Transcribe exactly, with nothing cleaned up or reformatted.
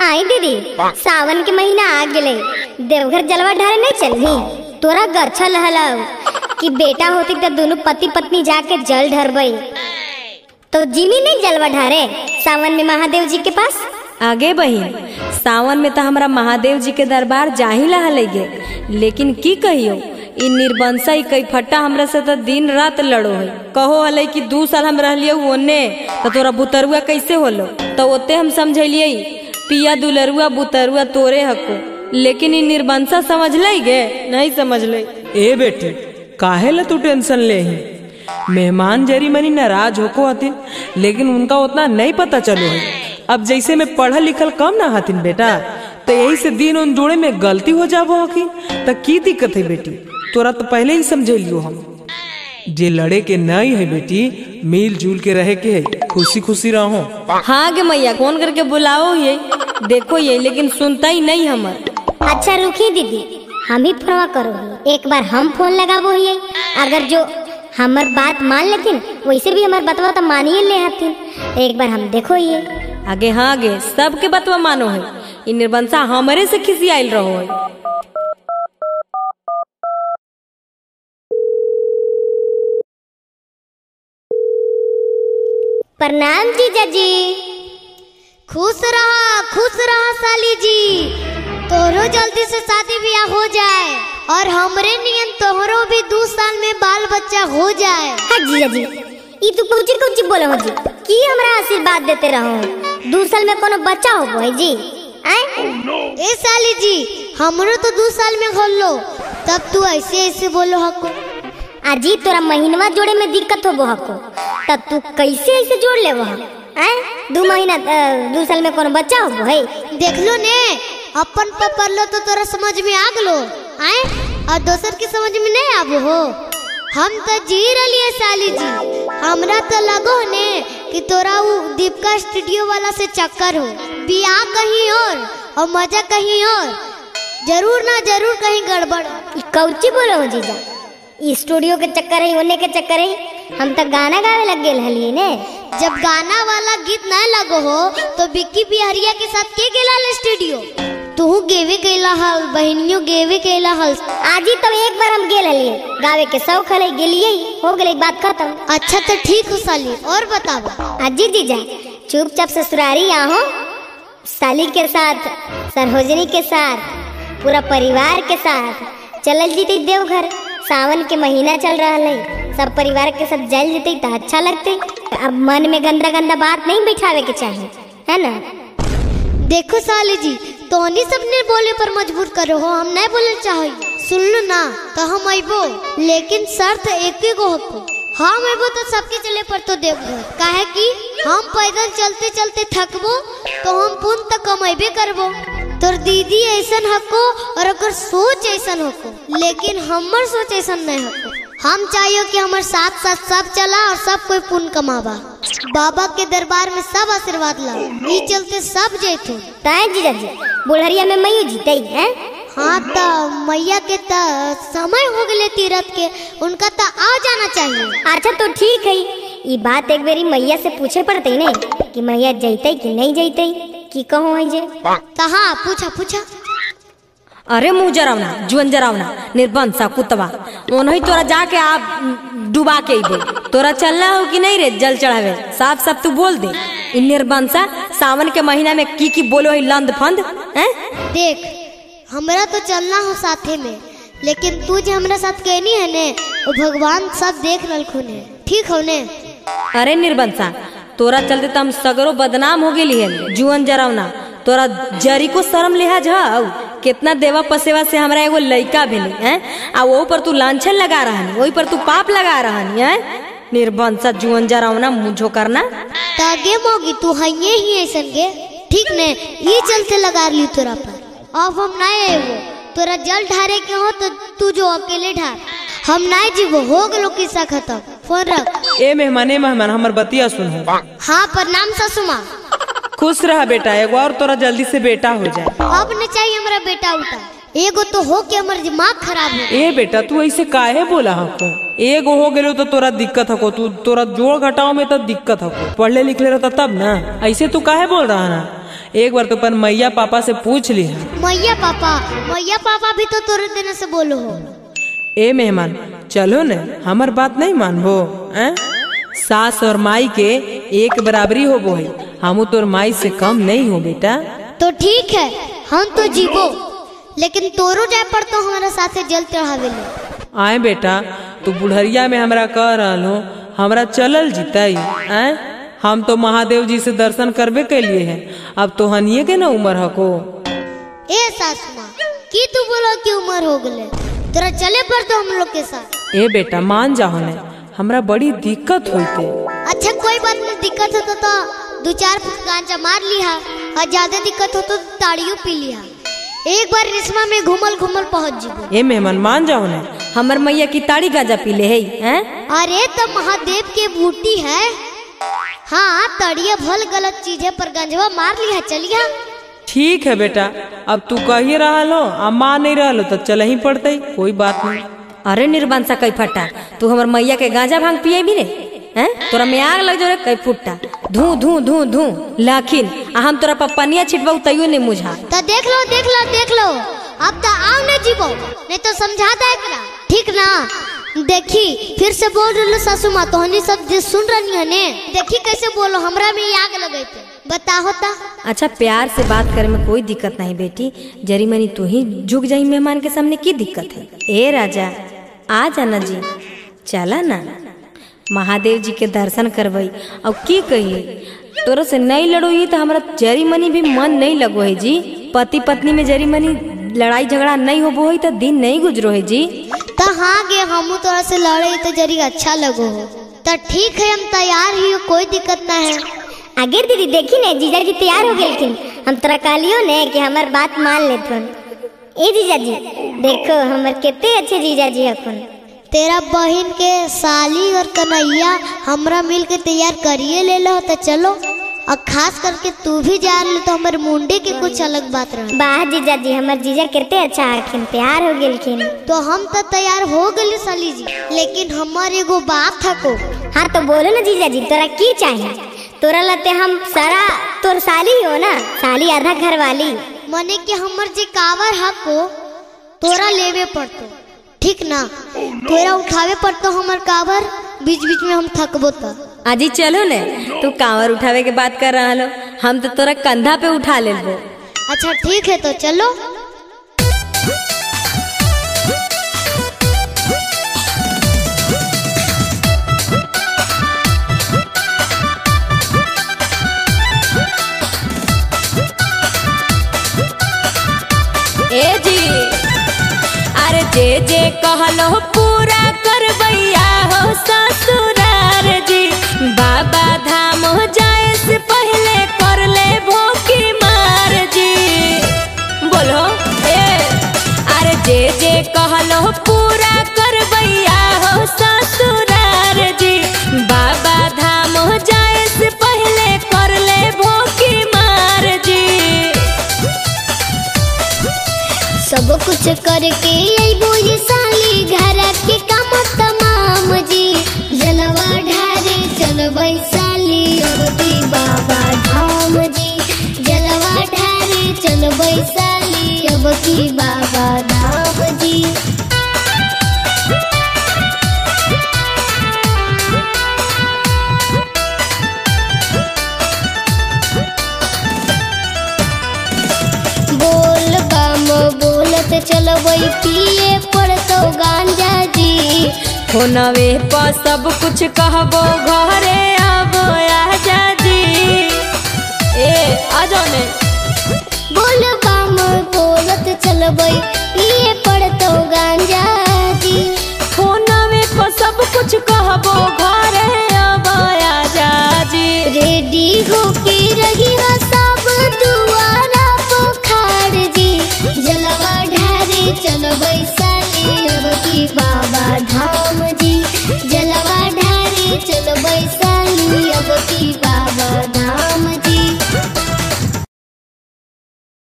आई दीदी, सावन के महीना आ गए, देवघर जलवा ढारे नहीं चलनी? तोरा गरछा लहलाऊ कि बेटा होती तो दोनों पति पत्नी जाके जल ढरबई। तो जिमी नहीं जलवा ढारे सावन में महादेव जी के पास? आगे बहिन, सावन में तो हमारा महादेव जी के दरबार जाही लगे, लेकिन की कहियो इ निर्बंसा कई फट्टा हमरा से तो दिन रात लड़ो है। कहो हले कि दू साल हम रहलिए ओने तो तोरा बुतरुआ कैसे होलो, तो ओते हम समझलिए पिया दुलरुआ बुतरुआ तोरे हको, लेकिन इ निर्बंसा समझ ले गे नहीं समझ ले। ए बेटी काहे ला तू टेंशन ले ही? मेहमान जरी मनी नाराज होको हथिन, लेकिन उनका उतना नहीं पता चलो है। अब जैसे मैं पढ़ल लिखल कम ना हथिन बेटा, तो यही से दिन उन जोड़े में गलती हो जाबो हकी, तो की दिक्कत है बेटी? तोरा तो पहले ही समझेलियो हम, जे लड़े के नहीं है बेटी, मिल जुल के रहे के है, खुशी खुशी रहो। हाँ गे मैया, फोन करके बुलाओ ये देखो ये, लेकिन सुनता ही नहीं हमार। अच्छा रुकी दीदी, हम ही फोन करो, एक बार हम फोन लगाबो ही, अगर जो हमार बात मान लेकिन वैसे भी हमार बतवा तो मानिए ले हथिन, एक बार हम देखो ये। आगे हाँ आगे सबके बतवा मानो है, इ निर्बंसा हमारे से खिसी आयल रहो है। प्रणाम जीजा जी। खुश रहा खुश रहा साली जी, तोरो जल्दी से शादी ब्याह हो जाए और हमरे नियन तोहरो भी दो साल में बाल बच्चा हो जाए। हाँ जीजा जी, ई तू कुछ कुछ बोलो हो जी, की हमरा आशीर्वाद देते रहो, दो साल में कोनो बच्चा हो है जी? ए साली जी, हमरो तो दो साल में हो लो, तब तू ऐसे ऐसे बोलो हको। अजी तोरा महीनवा जोड़े में दिक्कत हो हको, तब तू कैसे ऐसे जोड़ ले वो? दो महीना दो साल में कोनो बच्चा हो है? देख लो ने, अपन पपर लो तो तोरा समझ में आ गलो आए, और दोसर की समझ में नहीं आबो हो। हम तो जी रलिए साली जी, हमरा तो लगो ने कि तोरा वो दीपिका स्टूडियो वाला से चक्कर हो, बियाह कहीं और और मजा कहीं और, जरूर ना जरूर कहीं गड़बड़। कौची बोलो हो जीजा, स्टूडियो के चक्कर है, होने के चक्कर है, हम तो गाना गावे लग गए हलिए ने। जब गाना वाला गीत ना लगो हो तो बिक्की बिहारिया के साथ के गेला स्टूडियो? तू गेवे कैला हल, बहनियों गेवे कैला हल। आज ही तो एक बार हम गेल हलिए, गावे के शौक हले, गेलिए, हो गई बात खत्म। अच्छा तो ठीक हो साली, और बताओ। अजी जीजा चुपचाप ससुरारी आहो, साली के साथ, सरहोजनी के साथ, पूरा परिवार के साथ चलल जीते देवघर। सावन के महीना चल रहा है, सब परिवार के साथ जल जीते तो अच्छा लगते। अब मन में गंदा गंदा बात नहीं बिठावे के चाहिए, है ना? देखो साली जी, तोहनी सबने बोले पर मजबूर करो हो, हम नहीं बोले चाहिए। सुन लो ना तो हम अबो, लेकिन शर्त एक गो हो, हम अबो तो सबके चले पर तो देवघर, काहे कि हम पैदल चलते चलते थकबो तो हम पुन तक कमेबे करबो। तोर दीदी ऐसन हको और अगर सोच ऐसन हको, लेकिन हमर सोच ऐसन नहीं हको। हम चाहिए कि हमारे साथ साथ सब चला और सब कोई पुण्य कमावा, बाबा के दरबार में सब आशीर्वाद ला, ई चलते सब जैतु। ताए जीजा जी बुढ़रिया में मैया जीते हैं? हाँ तो मैया के तो समय हो गए तीरथ के, उनका तो आ जाना चाहिए। अच्छा तो ठीक है, ये बात एक बारी मैया से पूछे पड़ते नहीं कि मैया जैते कि नहीं जैते, की कहो है जे? हाँ पूछा पूछा। अरे मुँह जरावना, जुअन जरावना, निर्बंसा कुतवा, उन्हीं तोरा जाके आप डुबा के दे। तोरा चलना हो कि नहीं रे जल चढ़ावे? साफ साफ तू बोल दे। इन निर्बंसा सावन के महीना में की की बोलो है लंद फंद हैं? देख हमरा तो चलना हो साथे में, लेकिन तू जो हमरा साथ कहनी है ने, वो भगवान सब देख रखुन है, ठीक हो ने? अरे निर्बंसा तोरा चलते तो हम सगरो बदनाम हो गई है, जुअन जरावना, तोरा जरी को शर्म लिहाज हो? कितना देवा पसेवा से हमरा एगो लड़का भेले हैं, आ वो पर तू लांछन लगा रहा है, वही पर तू पाप लगा रहा है। निर्बंसा जुअन जरावना मुझो करना तागे मोगी, तू हइये ही ऐसन गे, ठीक ने? ये चलते लगा ली तोरा पर, अब हम नहीं आए वो, तोरा जल ढारे के हो तो तू जो अकेले ढार, हम नहीं जीवो, हो गलो किस्सा खत्म। फोन रख। ए मेहमान ए मेहमान हमर बतिया सुन। हाँ प्रणाम ससुमा। खुश रहा बेटा, एगो और तोरा जल्दी से बेटा हो जाए। अब न चाहिए हमारा बेटा उठा, एगो तो हो के हमार दिमाग खराब हो। ए बेटा तू ऐसे काहे बोला हको? एगो हो गेलो तो तोरा दिक्कत हको, तू तोरा जोड़ घटाओ में तो दिक्कत हको, पढ़ले लिखले रहता तब ना, ऐसे तू काहे बोल रहा ना? एक बार तो पर मैया पापा से पूछ लिया। मैया पापा मैया पापा भी तो तोरे देने से बोलो हो। ए मेहमान चलो न, हमार बात नहीं मानबो? हैं? सास और माई के एक बराबरी होबो है, हमू तोर माई से कम नहीं हो बेटा। तो ठीक है हम तो जीवो, लेकिन तोरो जाए पर तो हमारा साथे जल चढ़ावे ले। आए बेटा तू बुढ़रिया में हमरा कह रहल हो, हमरा चलल जीतई? आए हम तो महादेव जी से दर्शन करबे के लिए है, अब तो हनिए के ना उम्र हको। ए सासू माँ की तू बोलो कि उम्र हो गले, तोरा चले पर तो हम लोग के साथ। ए बेटा मान जाओ ने, हमरा बड़ी दिक्कत होते। अच्छा कोई बात नहीं, दिक्कत हो तो दो चार गांजा मार लिया, और ज्यादा दिक्कत हो तो ताड़ियों पी लिया। एक बार रिश्मा में घूमल घूमल पहुँच जीवो। ए मेहमान मान जाओ ने, हमर मैया की ताड़ी गांजा पी ले है, हैं? अरे तो महादेव के बूटी है। हाँ तड़िया भल गलत चीज है, पर गंजवा मार लिया चलिया। ठीक है बेटा, अब तू कही रहल हो, अब मान नहीं रहल हो तो चल ही पड़ते, कोई बात नहीं। अरे निर्बंसा कई फटा, तू हमर मैया के गांजा भांग पिए भी रे, हैं? तोरा में आग लग जो रे कई फुट्टा, धू धू धू धू लाखिन आ हम तोरा पप्पनिया छिटबाऊ तैयो नहीं मुझा। तो देख लो देख लो देख लो, अब तो आओ न जीवो, नहीं तो समझाता है करा, ठीक ना? देखी फिर से बोल रही सासू माँ, तो हनी सब सुन रही है ने, देखी कैसे बोलो, हमरा में आग लगे थे, बता होता। अच्छा प्यार से बात करे में कोई दिक्कत नहीं बेटी, जरी मनी तू ही झुक जाई मेहमान के सामने, की दिक्कत है? ए राजा आ जाना जी, चला ना महादेव जी के दर्शन करवई। अब की कहिए, तोरा से नहीं लड़ोई तो हमारा जरी मनी भी मन नहीं लगो है जी। पति पत्नी में जरी मनी लड़ाई झगड़ा नहीं होबो है तो दिन नहीं गुजरो है जी। तो हाँ गे हमू तोरा से लड़े तो जरी अच्छा लगो हो, तो ठीक है हम तैयार ही हो, कोई दिक्कत ना है। आगे दीदी देखी ने जीजा जी तैयार हो गए, हम तोरा कहलियो ने कि हमार बात मान ले तुम। ए जीजा जी देखो हमार कितने अच्छे जीजा जी हकुन। तेरा बहन के साली और कन्हैया हमरा मिल के तैयार करिए ले लो तो चलो, और खास करके तू भी जा ले तो हमारे मुंडे के कुछ अलग बात रहा। वाह जीजा जी हमार जीजा कितने अच्छा हरखिन, तैयार हो गेलखिन। तो हम तो तैयार हो गए साली जी, लेकिन हमारे एगो बात था को। हाँ तो बोलो ना जीजा जी, तोरा की चाहिए? तोरा लते हम सारा तोर साली हो ना, साली आधा घर वाली। मने कि हमर जे कावर हको तोरा लेवे पड़तो, ठीक ना? तोरा उठावे पड़तो हमर कावर, बीच बीच में हम थकबो तो। आजी चलो ने, तू कांवर उठावे के बात कर रहा लो, हम तो तोरा कंधा पे उठा लेबो। अच्छा ठीक है तो चलो। ए जी अरे जे जे कहलो पूरा करबैया हो ससुरार जी, बाबा धाम जाए से पहले कर ले भोकी मार जी। बोलो ए अरे जे जे कहलो पूरा करबैया हो ससुरार जी, बाबा धाम जाए से पहले कर ले भोकी मार जी। सब कुछ करके अइबो ये साली, घर के काम तमाम जी, जलवा ढारे चलबै साली अबकी बाबा धाम जी, जलवा ढारे चलबै साली अबकी बाबा धाम जी। बोल बम बोलत चलबै पिए पड़तो गांजा जी, फोनवे पर सब कुछ कहबो घरे आबो आजा जी। ए आ जाओ ने। बोल बम बोलत चलबै पिए पड़तो गांजा जी, फोनवे पर सब कुछ कहबो घरे आबो आजा जी। रेडी होके रही हो सब दुआरा पोखर जी, जलवा ढारे चलबै साली अबकी बाबा